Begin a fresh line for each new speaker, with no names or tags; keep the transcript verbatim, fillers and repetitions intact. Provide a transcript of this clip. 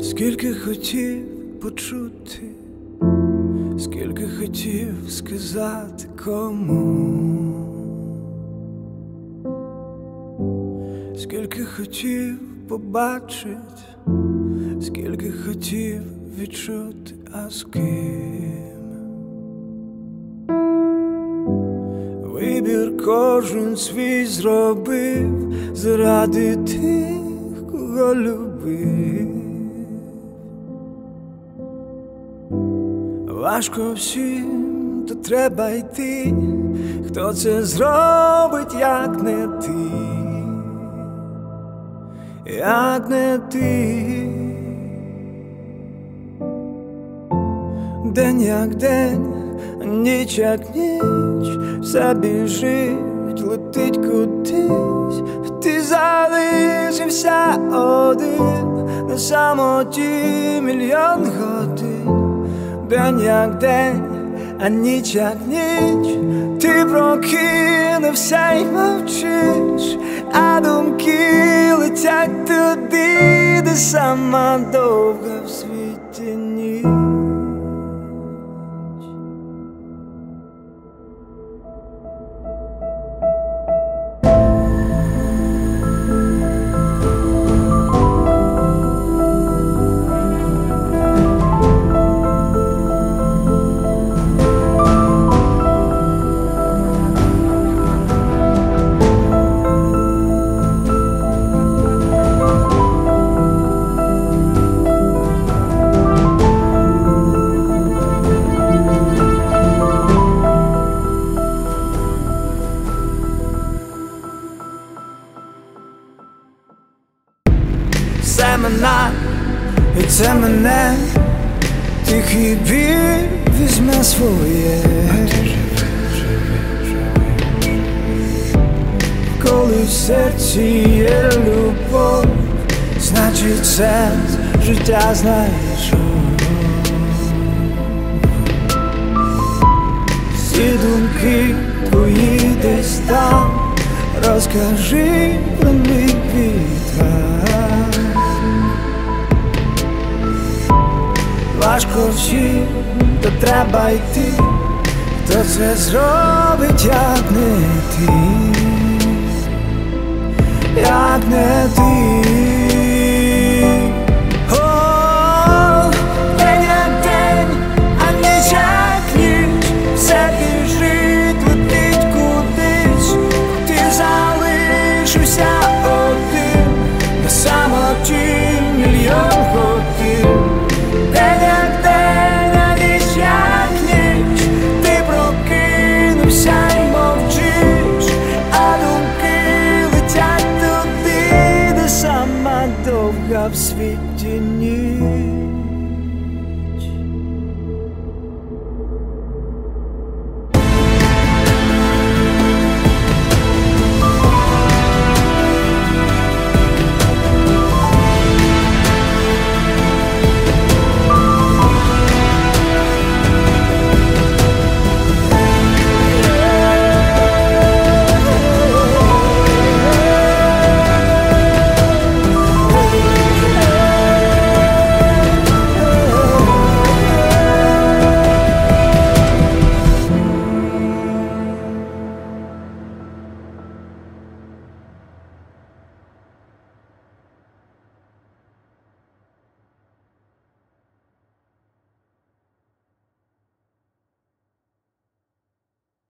Скільки хотів почути, скільки хотів сказати кому, скільки хотів побачить, скільки хотів відчути, а з ким. Вибір кожен свій зробив заради тих, кого любив. Важко всім, то треба йти. Хто це зробить, як не ти, як не ти. День як день, ніч як ніч, все біжить, летить кудись. Ти залишився один на самоті мільйон годин. День як день, а ніч як ніч, ти прокинувся й мовчиш, а думки летять туди, де сама довга в світі ніч. Це мене, і це мене, тихий біль візьме своє. Коли в серці є любов, значить сенс життя знайшов. Всі думки твої десь там, розкажи про них вітра. Важко всім, то треба йти. Хто це зробить, як не ти, як не ти. О, день як день, а ніч як ніч, все біжить, летить кудись. Ти залишився один на самоті мільйон годин. День як день, а ніч як ніч, ти прокинувся й мовчиш, а думки летять туди, де сама довга в світі ніч.